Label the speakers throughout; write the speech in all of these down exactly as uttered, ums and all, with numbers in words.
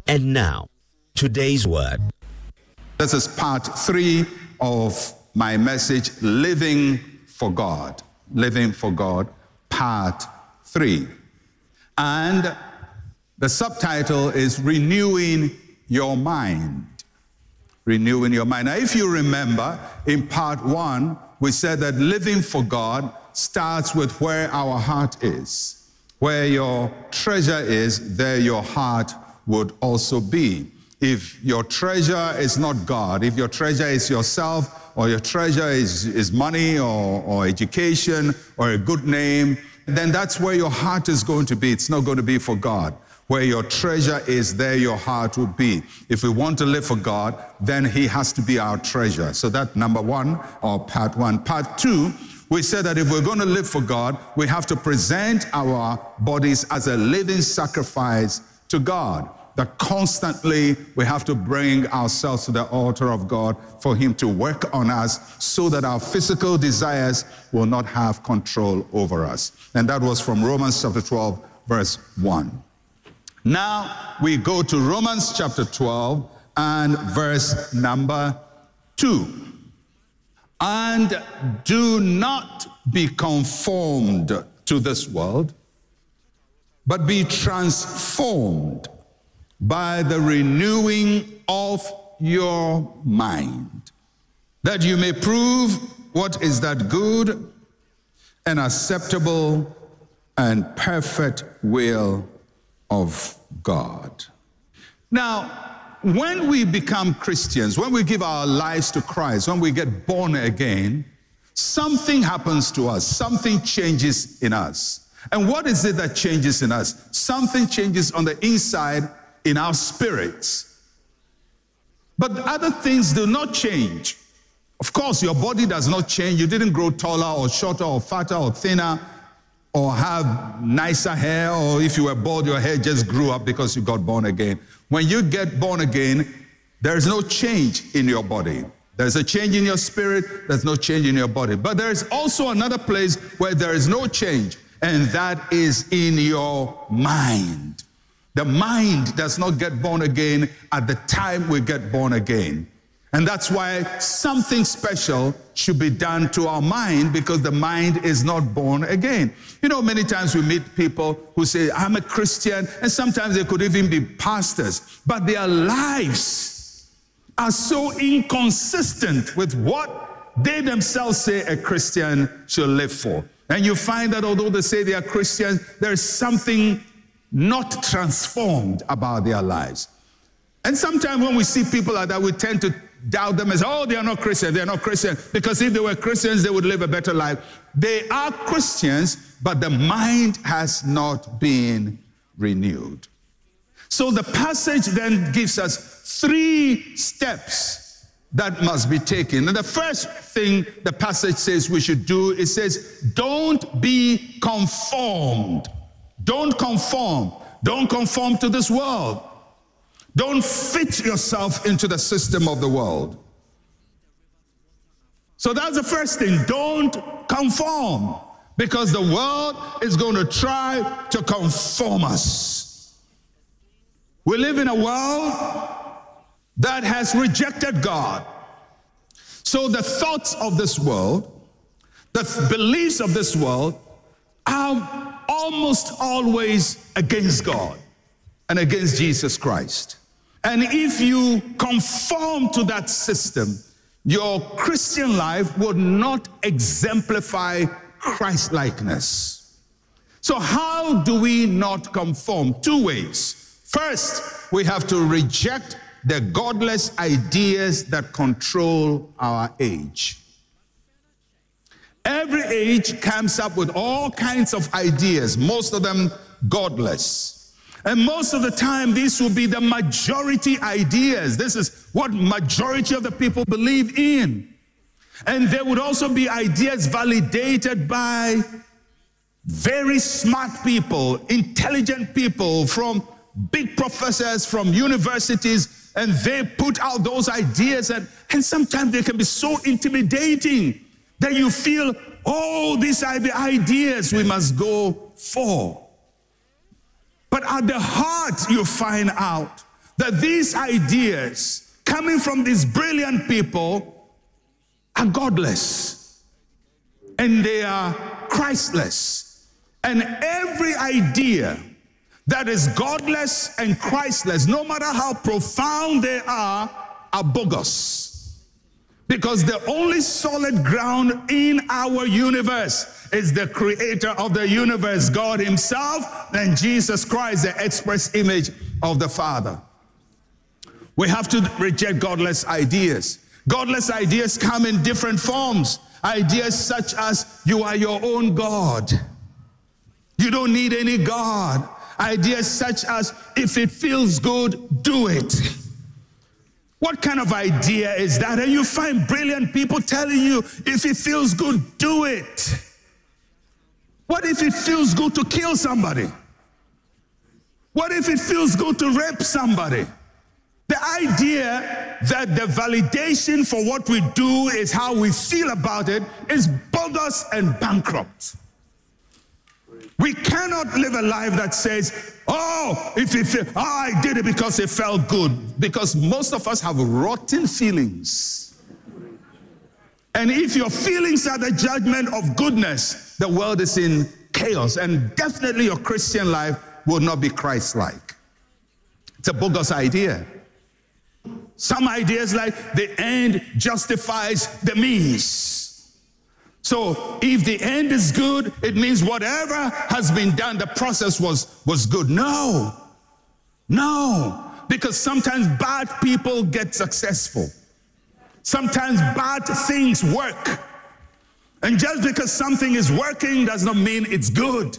Speaker 1: And now, today's word.
Speaker 2: This is part three of my message, Living for God. Living for God, part three. And the subtitle is Renewing Your Mind. Renewing your mind. Now, if you remember, in part one, we said that living for God starts with where our heart is. Where your treasure is, there your heart would also be. If your treasure is not God, if your treasure is yourself, or your treasure is, is money or, or education or a good name, then that's where your heart is going to be. It's not going to be for God. Where your treasure is, there your heart will be. If we want to live for God, then He has to be our treasure. So that's number one, or part one. Part two, we said that if we're going to live for God, we have to present our bodies as a living sacrifice to God. That constantly we have to bring ourselves to the altar of God for Him to work on us so that our physical desires will not have control over us. And that was from Romans chapter twelve, verse one. Now we go to Romans chapter twelve and verse number two. And do not be conformed to this world, but be transformed by the renewing of your mind, that you may prove what is that good and acceptable and perfect will of God. Now, when we become Christians, when we give our lives to Christ, when we get born again, something happens to us, something changes in us. And what is it that changes in us? Something changes on the inside in our spirits. But other things do not change. Of course, your body does not change. You didn't grow taller or shorter or fatter or thinner or have nicer hair, or if you were bald, your hair just grew up because you got born again. When you get born again, there is no change in your body. There's a change in your spirit, there's no change in your body. But there's also another place where there is no change, and that is in your mind. The mind does not get born again at the time we get born again. And that's why something special should be done to our mind, because the mind is not born again. You know, many times we meet people who say, I'm a Christian, and sometimes they could even be pastors, but their lives are so inconsistent with what they themselves say a Christian should live for. And you find that although they say they are Christians, there is something not transformed about their lives. And sometimes when we see people like that, we tend to doubt them as, oh, they are not Christians, they are not Christians, because if they were Christians, they would live a better life. They are Christians, but the mind has not been renewed. So the passage then gives us three steps that must be taken. And the first thing the passage says we should do, it says, don't be conformed. Don't conform. Don't conform to this world. Don't fit yourself into the system of the world. So that's the first thing. Don't conform, because the world is going to try to conform us. We live in a world that has rejected God. So the thoughts of this world, the beliefs of this world are almost always against God and against Jesus Christ. And if you conform to that system, your Christian life would not exemplify Christ-likeness. So how do we not conform? Two ways. First, we have to reject the godless ideas that control our age. Every age comes up with all kinds of ideas, most of them godless. And most of the time, these will be the majority ideas. This is what majority of the people believe in. And there would also be ideas validated by very smart people, intelligent people from big professors from universities, and they put out those ideas, and, and sometimes they can be so intimidating that you feel, oh, these are the ideas we must go for. But at the heart, you find out that these ideas coming from these brilliant people are godless and they are Christless. And every idea that is godless and Christless, no matter how profound they are, are bogus. Because the only solid ground in our universe is the creator of the universe, God himself, and Jesus Christ, the express image of the Father. We have to reject godless ideas. Godless ideas come in different forms. Ideas such as, you are your own God. You don't need any God. Ideas such as, if it feels good, do it. What kind of idea is that? And you find brilliant people telling you, if it feels good, do it. What if it feels good to kill somebody? What if it feels good to rape somebody? The idea that the validation for what we do is how we feel about it is bogus and bankrupt. We cannot live a life that says, oh, if it feel, oh, I did it because it felt good. Because most of us have rotten feelings. And if your feelings are the judgment of goodness, the world is in chaos. And definitely your Christian life will not be Christ-like. It's a bogus idea. Some ideas like the end justifies the means. So if the end is good, it means whatever has been done, the process was, was good. No, no, because sometimes bad people get successful. Sometimes bad things work. And just because something is working does not mean it's good.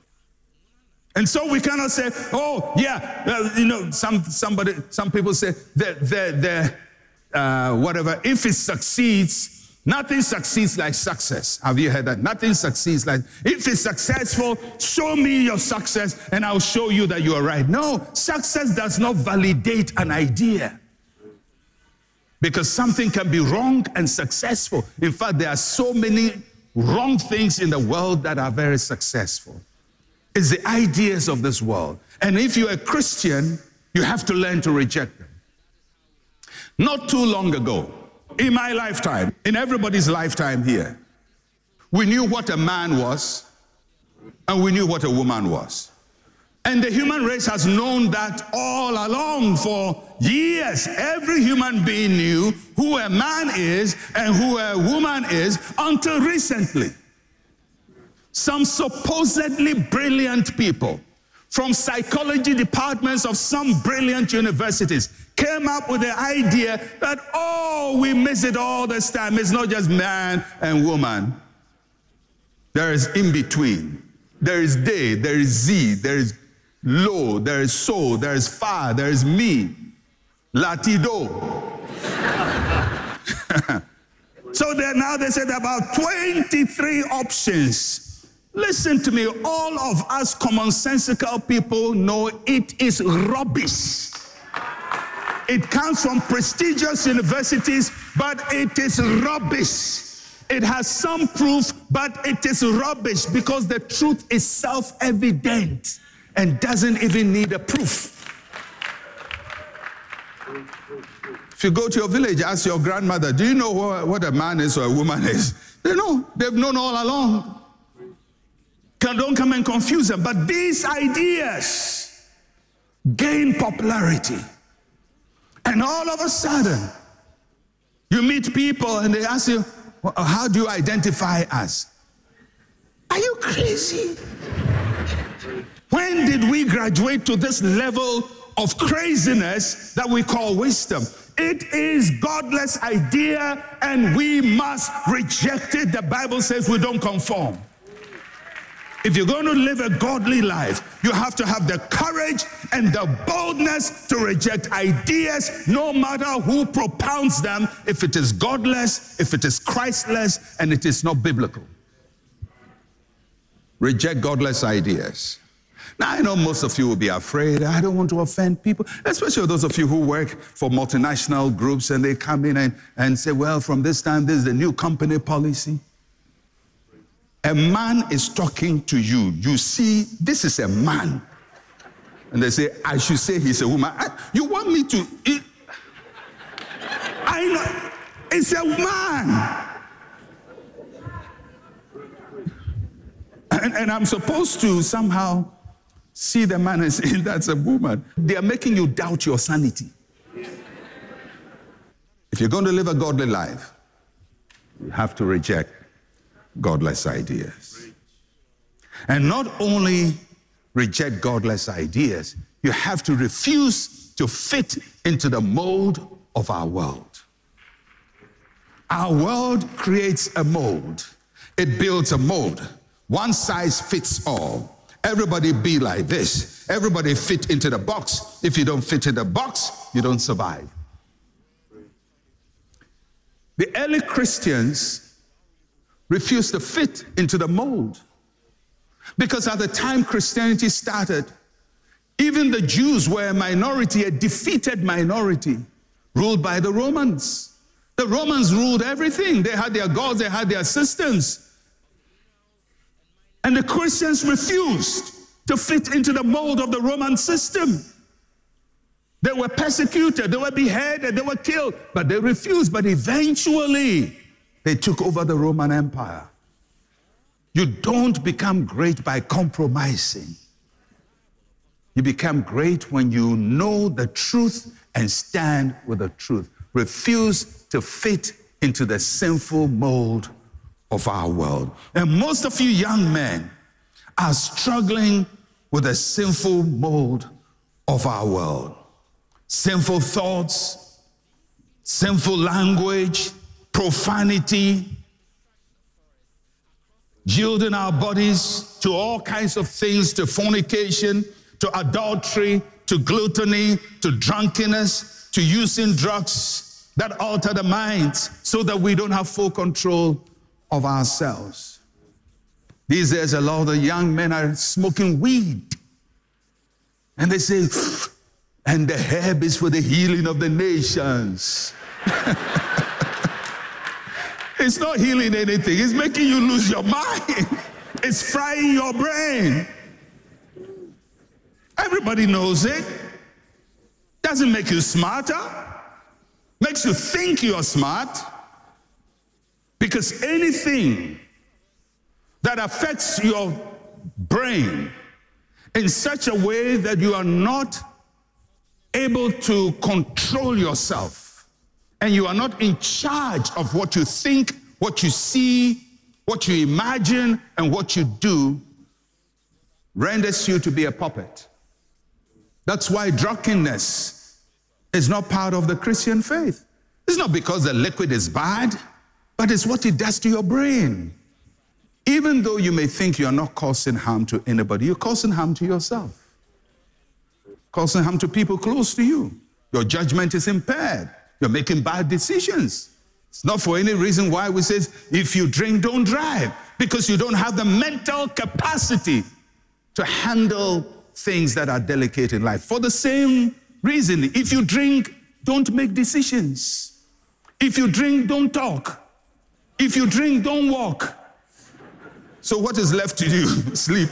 Speaker 2: And so we cannot say, oh, yeah, uh, you know, some somebody, some people say that the, the, uh, whatever, if it succeeds, nothing succeeds like success. Have you heard that? Nothing succeeds like, if it's successful, show me your success and I'll show you that you are right. No, success does not validate an idea. Because something can be wrong and successful. In fact, there are so many wrong things in the world that are very successful. It's the ideas of this world. And if you're a Christian, you have to learn to reject them. Not too long ago, in my lifetime, in everybody's lifetime here, we knew what a man was and we knew what a woman was. And the human race has known that all along for years. Every human being knew who a man is and who a woman is until recently. Some supposedly brilliant people from psychology departments of some brilliant universities came up with the idea that, oh, we miss it all this time. It's not just man and woman. There is in between. There is they, there is Z, there is lo, there is so, there is fa, there is me. Latido. So there, now they said about twenty-three options. Listen to me, all of us commonsensical people know it is rubbish. It comes from prestigious universities, but it is rubbish. It has some proof, but it is rubbish because the truth is self-evident and doesn't even need a proof. If you go to your village, ask your grandmother, do you know what a man is or a woman is? They know. They've known all along. Don't come and confuse them. But these ideas gain popularity. And all of a sudden, you meet people and they ask you, how do you identify as? Are you crazy? When did we graduate to this level of craziness that we call wisdom? It is godless idea and we must reject it. The Bible says we don't conform. If you're going to live a godly life, you have to have the courage and the boldness to reject ideas, no matter who propounds them, if it is godless, if it is Christless, and it is not biblical. Reject godless ideas. Now, I know most of you will be afraid. I don't want to offend people, especially those of you who work for multinational groups and they come in and, and say, well, from this time, this is the new company policy. A man is talking to you. You see, this is a man. And they say, I should say he's a woman. I, you want me to? It, I know. It's a man. And, and I'm supposed to somehow see the man and say, that's a woman. They are making you doubt your sanity. If you're going to live a godly life, you have to reject godless ideas. And not only reject godless ideas, you have to refuse to fit into the mold of our world. Our world creates a mold. It builds a mold. One size fits all. Everybody be like this. Everybody fit into the box. If you don't fit in the box, you don't survive. The early Christians refused to fit into the mold. Because at the time Christianity started, even the Jews were a minority, a defeated minority, ruled by the Romans. The Romans ruled everything. They had their gods, they had their systems. And the Christians refused to fit into the mold of the Roman system. They were persecuted, they were beheaded, they were killed, but they refused. But eventually, they took over the Roman Empire. You don't become great by compromising. You become great when you know the truth and stand with the truth. Refuse to fit into the sinful mold of our world. And most of you young men are struggling with the sinful mold of our world. Sinful thoughts, sinful language, profanity, yielding our bodies to all kinds of things, to fornication, to adultery, to gluttony, to drunkenness, to using drugs that alter the minds so that we don't have full control of ourselves. These days, a lot of the young men are smoking weed. And they say, and the herb is for the healing of the nations. It's not healing anything. It's making you lose your mind. It's frying your brain. Everybody knows it. Doesn't make you smarter. Makes you think you're smart. Because anything that affects your brain in such a way that you are not able to control yourself, and you are not in charge of what you think, what you see, what you imagine, and what you do, renders you to be a puppet. That's why drunkenness is not part of the Christian faith. It's not because the liquid is bad, but it's what it does to your brain. Even though you may think you're not causing harm to anybody, you're causing harm to yourself. Causing harm to people close to you. Your judgment is impaired. You're making bad decisions. It's not for any reason why we say, if you drink, don't drive. Because you don't have the mental capacity to handle things that are delicate in life. For the same reason, if you drink, don't make decisions. If you drink, don't talk. If you drink, don't walk. So what is left to do? Sleep.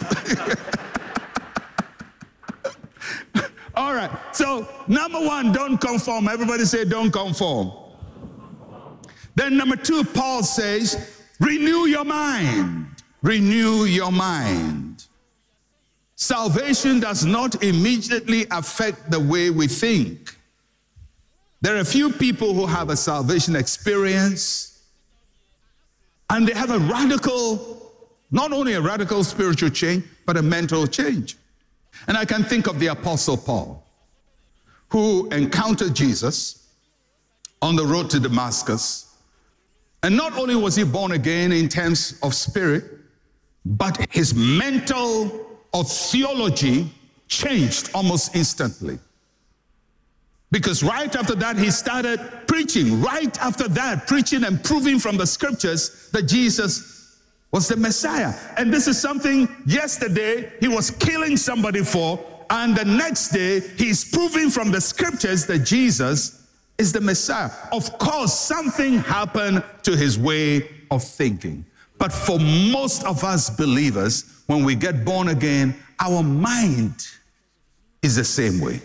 Speaker 2: All right, so number one, don't conform. Everybody say don't conform. Then number two, Paul says, renew your mind. Renew your mind. Salvation does not immediately affect the way we think. There are a few people who have a salvation experience, and they have a radical, not only a radical spiritual change, but a mental change. And I can think of the Apostle Paul, who encountered Jesus on the road to Damascus. And not only was he born again in terms of spirit, but his mental or theology changed almost instantly. Because right after that, he started preaching. Right after that, preaching and proving from the scriptures that Jesus was the Messiah. And this is something yesterday he was killing somebody for, and the next day he's proving from the scriptures that Jesus is the Messiah. Of course, something happened to his way of thinking. But for most of us believers, when we get born again, our mind is the same way.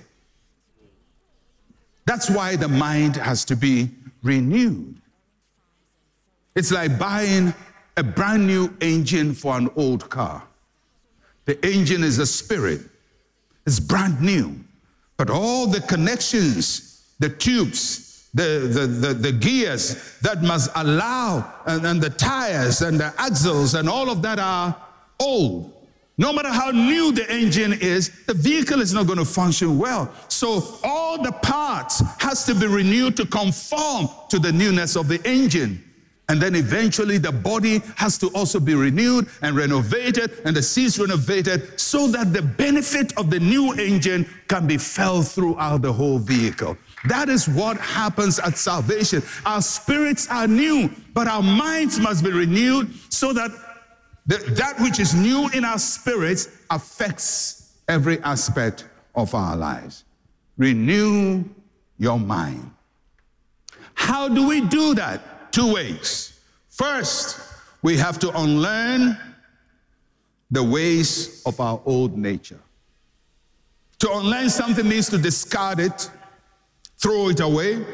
Speaker 2: That's why the mind has to be renewed. It's like buying a brand new engine for an old car. The engine is a spirit. It's brand new. But all the connections, the tubes, the, the, the, the gears that must allow, and, and the tires and the axles and all of that are old. No matter how new the engine is, the vehicle is not going to function well. So all the parts has to be renewed to conform to the newness of the engine. And then eventually the body has to also be renewed and renovated, and the seats renovated, so that the benefit of the new engine can be felt throughout the whole vehicle. That is what happens at salvation. Our spirits are new, but our minds must be renewed so that the, that which is new in our spirits affects every aspect of our lives. Renew your mind. How do we do that? Two ways. First, we have to unlearn the ways of our old nature. To unlearn something means to discard it, throw it away,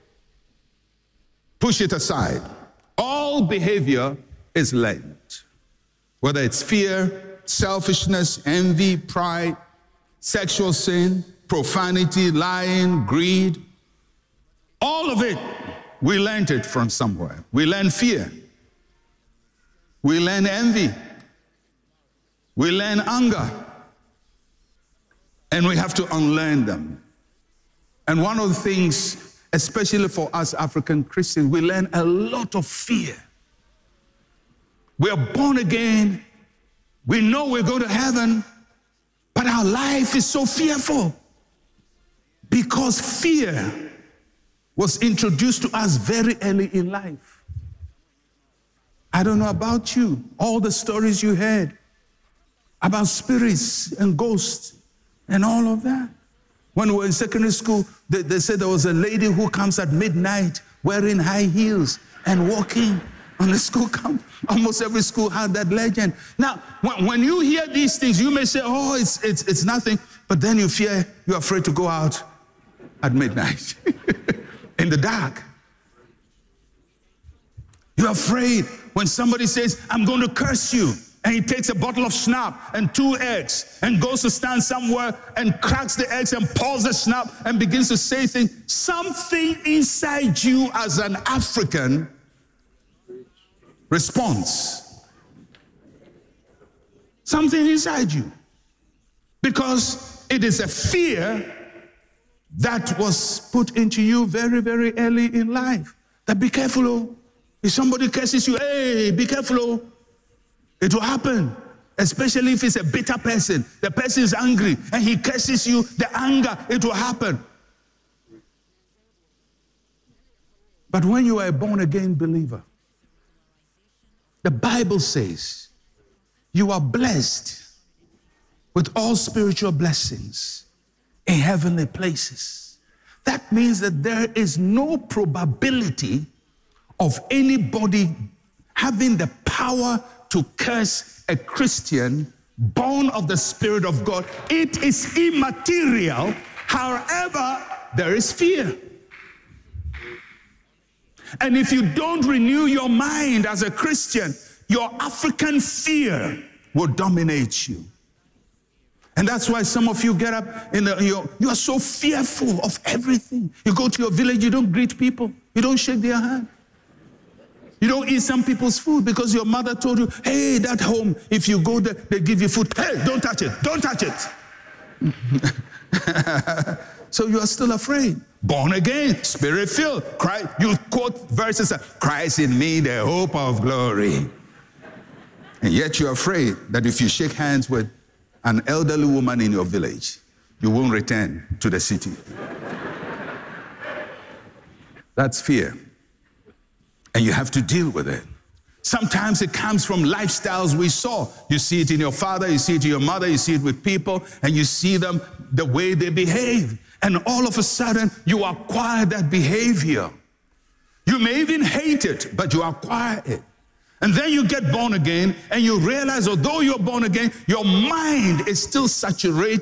Speaker 2: push it aside. All behavior is learned. Whether it's fear, selfishness, envy, pride, sexual sin, profanity, lying, greed, all of it, we learned it from somewhere. We learn fear. We learn envy. We learn anger. And we have to unlearn them. And one of the things, especially for us African Christians, we learn a lot of fear. We are born again. We know we're going to heaven. But our life is so fearful. Because fear was introduced to us very early in life. I don't know about you, all the stories you heard about spirits and ghosts and all of that. When we were in secondary school, they, they said there was a lady who comes at midnight wearing high heels and walking on the school campus. Almost every school had that legend. Now, when, when you hear these things, you may say, oh, it's, it's, it's nothing, but then you fear, you're afraid to go out at midnight. In the dark. You're afraid when somebody says, I'm going to curse you, and he takes a bottle of schnapps and two eggs and goes to stand somewhere and cracks the eggs and pours the schnapps and begins to say things. Something inside you as an African responds. Something inside you. Because it is a fear that was put into you very, very early in life. That be careful, oh. If somebody curses you, hey, be careful, oh. It will happen. Especially if it's a bitter person. The person is angry and he curses you, the anger, it will happen. But when you are a born-again believer, the Bible says you are blessed with all spiritual blessings in heavenly places. That means that there is no probability of anybody having the power to curse a Christian born of the Spirit of God. It is immaterial. However, there is fear. And if you don't renew your mind as a Christian, your African fear will dominate you. And that's why some of you get up in the, you you are so fearful of everything. You go to your village, you don't greet people. You don't shake their hand. You don't eat some people's food because your mother told you, hey, that home, if you go there, they give you food. Hey, don't touch it. Don't touch it. So you are still afraid. Born again, spirit-filled. Christ, you quote verses, Christ in me, the hope of glory. And yet you're afraid that if you shake hands with an elderly woman in your village, you won't return to the city. That's fear. And you have to deal with it. Sometimes it comes from lifestyles we saw. You see it in your father, you see it in your mother, you see it with people, and you see them, the way they behave. And all of a sudden, you acquire that behavior. You may even hate it, but you acquire it. And then you get born again, and you realize, although you're born again, your mind is still saturated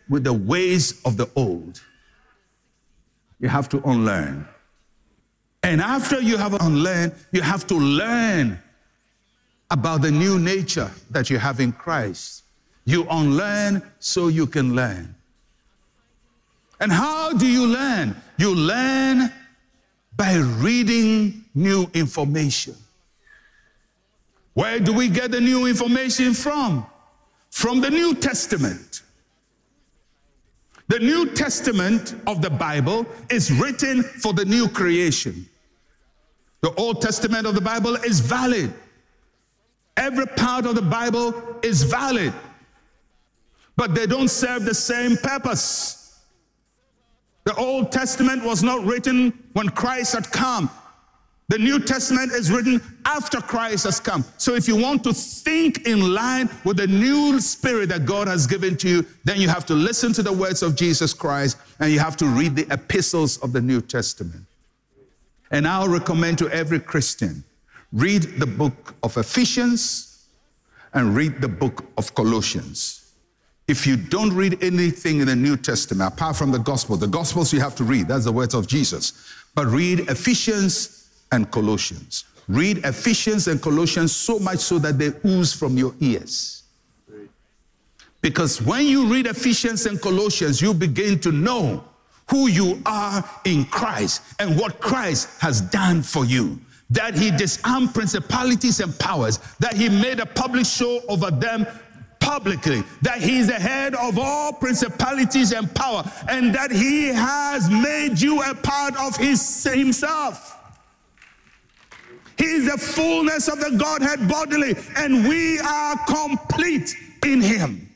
Speaker 2: with the ways of the old. You have to unlearn. And after you have unlearned, you have to learn about the new nature that you have in Christ. You unlearn so you can learn. And how do you learn? You learn by reading new information. Where do we get the new information from? From the New Testament. The New Testament of the Bible is written for the new creation. The Old Testament of the Bible is valid. Every part of the Bible is valid. But they don't serve the same purpose. The Old Testament was not written when Christ had come. The New Testament is written after Christ has come. So if you want to think in line with the new spirit that God has given to you, then you have to listen to the words of Jesus Christ, and you have to read the epistles of the New Testament. And I'll recommend to every Christian, read the book of Ephesians and read the book of Colossians. If you don't read anything in the New Testament, apart from the Gospel, the Gospels you have to read, that's the words of Jesus. But read Ephesians and Colossians. Read Ephesians and Colossians so much so that they ooze from your ears. Because when you read Ephesians and Colossians, you begin to know who you are in Christ and what Christ has done for you. That he disarmed principalities and powers, that he made a public show over them publicly, that he is the head of all principalities and power, and that he has made you a part of his himself. He is the fullness of the Godhead bodily, and we are complete in him.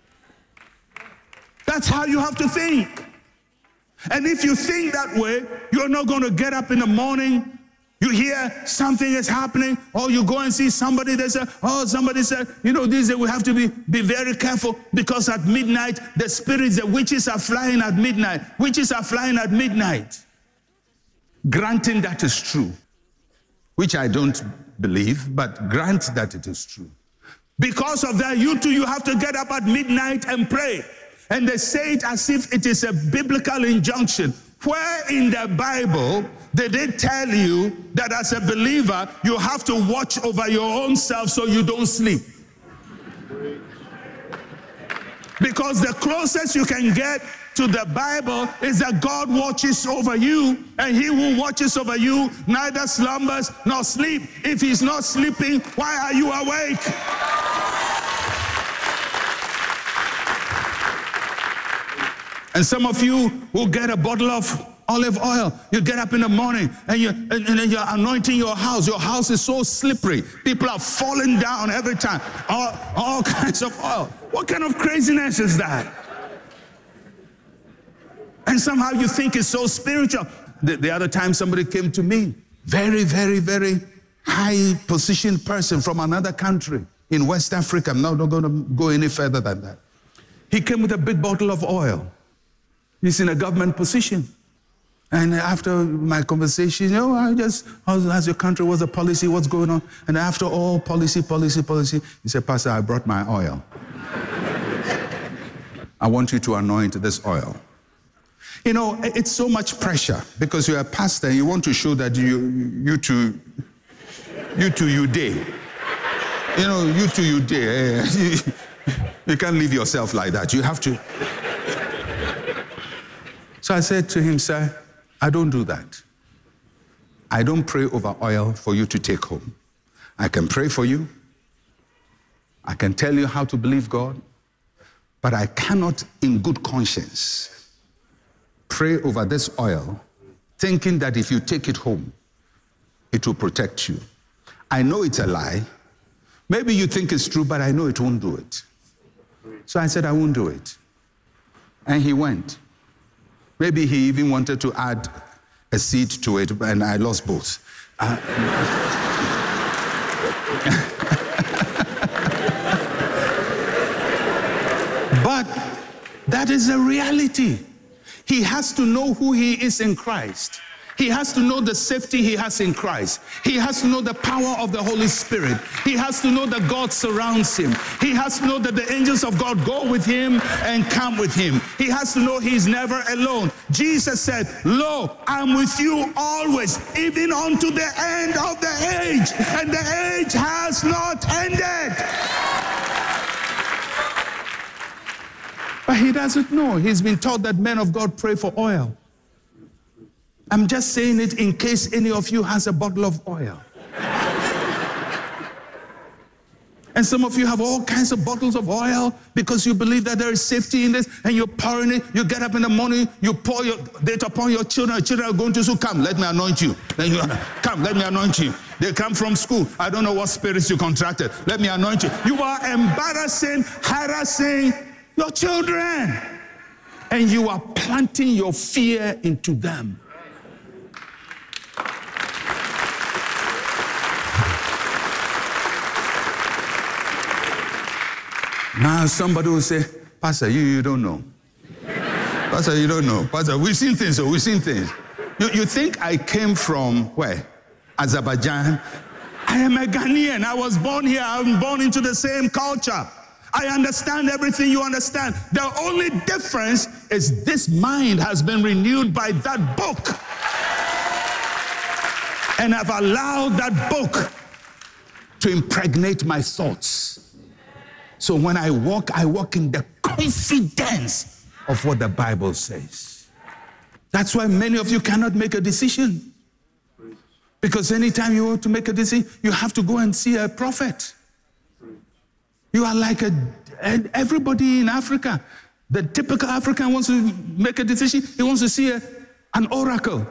Speaker 2: That's how you have to think. And if you think that way, you're not going to get up in the morning, you hear something is happening, or you go and see somebody, they say, oh, somebody said, you know, this, we have to be, be very careful, because at midnight, the spirits, the witches are flying at midnight. Witches are flying at midnight. Granting that is true, which I don't believe, but grant that it is true. Because of that, you too, you have to get up at midnight and pray. And they say it as if it is a biblical injunction. Where in the Bible did they tell you that as a believer, you have to watch over your own self so you don't sleep? Because the closest you can get to the Bible is that God watches over you, and he who watches over you neither slumbers nor sleep. If he's not sleeping, why are you awake? And some of you will get a bottle of olive oil. You get up in the morning and, you, and, and then you're anointing your house. Your house is so slippery. People are falling down every time. All, all kinds of oil. What kind of craziness is that? And somehow you think it's so spiritual. The, the other time somebody came to me, very, very, very high positioned person from another country in West Africa. I'm not, not going to go any further than that. He came with a big bottle of oil. He's in a government position. And after my conversation, you know, I just, how's your country, what's the policy, what's going on? And after all policy, policy, policy, he said, Pastor, I brought my oil. I want you to anoint this oil. You know, it's so much pressure because you're a pastor and you want to show that you, you two, you two, you dare. You know, you two, you dare. You can't leave yourself like that. You have to. So I said to him, sir, I don't do that. I don't pray over oil for you to take home. I can pray for you. I can tell you how to believe God. But I cannot, in good conscience, pray over this oil, thinking that if you take it home, it will protect you. I know it's a lie. Maybe you think it's true, but I know it won't do it. So I said, I won't do it. And he went. Maybe he even wanted to add a seed to it, and I lost both. Uh, but that is a reality. He has to know who he is in Christ. He has to know the safety he has in Christ. He has to know the power of the Holy Spirit. He has to know that God surrounds him. He has to know that the angels of God go with him and come with him. He has to know he's never alone. Jesus said, "Lo, I'm with you always, even unto the end of the age." And the age has not ended. But he doesn't know. He's been taught that men of God pray for oil. I'm just saying it in case any of you has a bottle of oil. And some of you have all kinds of bottles of oil because you believe that there is safety in this, and you're pouring it. You get up in the morning, you pour your date upon your children. Your children are going to school. Come, let me anoint you. Then you come, let me anoint you. They come from school. I don't know what spirits you contracted. Let me anoint you. You are embarrassing, harassing your children, and you are planting your fear into them. Now somebody will say, "Pastor, you, you don't know. Pastor, you don't know. Pastor, we've seen things, so we've seen things. You, you think I came from where? Azerbaijan? I am a Ghanaian. I was born here. I'm born into the same culture. I understand everything you understand. The only difference is this mind has been renewed by that book. And I've allowed that book to impregnate my thoughts. So when I walk, I walk in the confidence of what the Bible says. That's why many of you cannot make a decision. Because anytime you want to make a decision, you have to go and see a prophet. You are like a, everybody in Africa. The typical African wants to make a decision. He wants to see a, an oracle.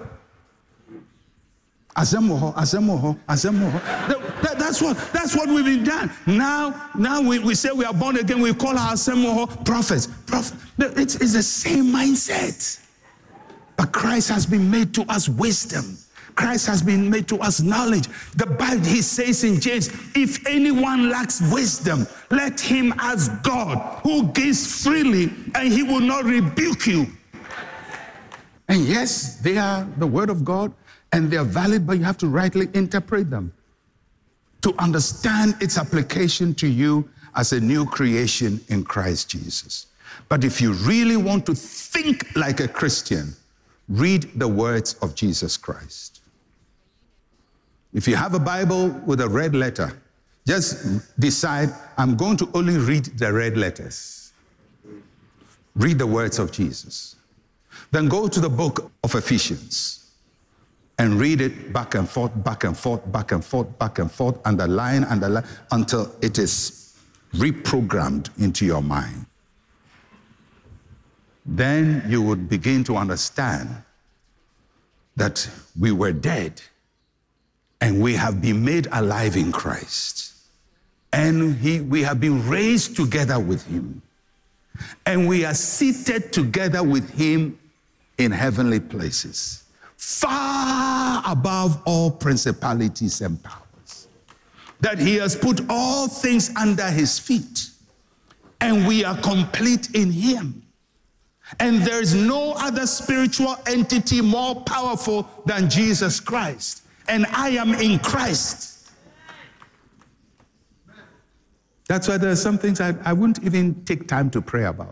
Speaker 2: Azemoho, Azemoho, Azemoho. That, that's what that's what we've been done. Now, now we, we say we are born again. We call our Azemoho prophets. Prophet. It's, it's the same mindset. But Christ has been made to us wisdom. Christ has been made to us knowledge. The Bible, he says in James, if anyone lacks wisdom, let him ask God, who gives freely, and he will not rebuke you. And yes, they are the word of God, and they are valid, but you have to rightly interpret them to understand its application to you as a new creation in Christ Jesus. But if you really want to think like a Christian, read the words of Jesus Christ. If you have a Bible with a red letter, just decide, I'm going to only read the red letters. Read the words of Jesus. Then go to the book of Ephesians and read it back and forth, back and forth, back and forth, back and forth, underline, underline, until it is reprogrammed into your mind. Then you would begin to understand that we were dead and we have been made alive in Christ. And he, we have been raised together with him. And we are seated together with him in heavenly places, far above all principalities and powers. That he has put all things under his feet. And we are complete in him. And there is no other spiritual entity more powerful than Jesus Christ. And I am in Christ. That's why there are some things I, I wouldn't even take time to pray about.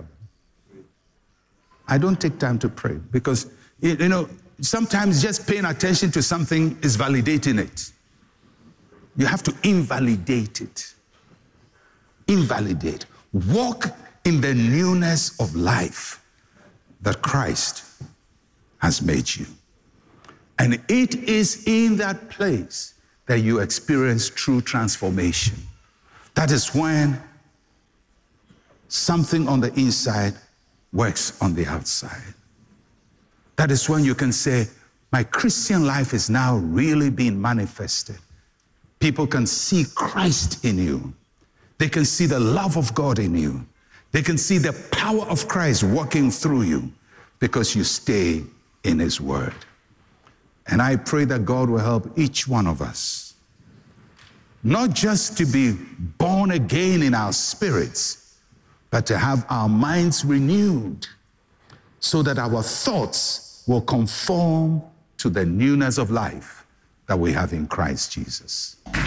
Speaker 2: I don't take time to pray because, you know, sometimes just paying attention to something is validating it. You have to invalidate it. Invalidate. Walk in the newness of life that Christ has made you. And it is in that place that you experience true transformation. That is when something on the inside works on the outside. That is when you can say, my Christian life is now really being manifested. People can see Christ in you. They can see the love of God in you. They can see the power of Christ working through you because you stay in his word. And I pray that God will help each one of us, not just to be born again in our spirits, but to have our minds renewed so that our thoughts will conform to the newness of life that we have in Christ Jesus.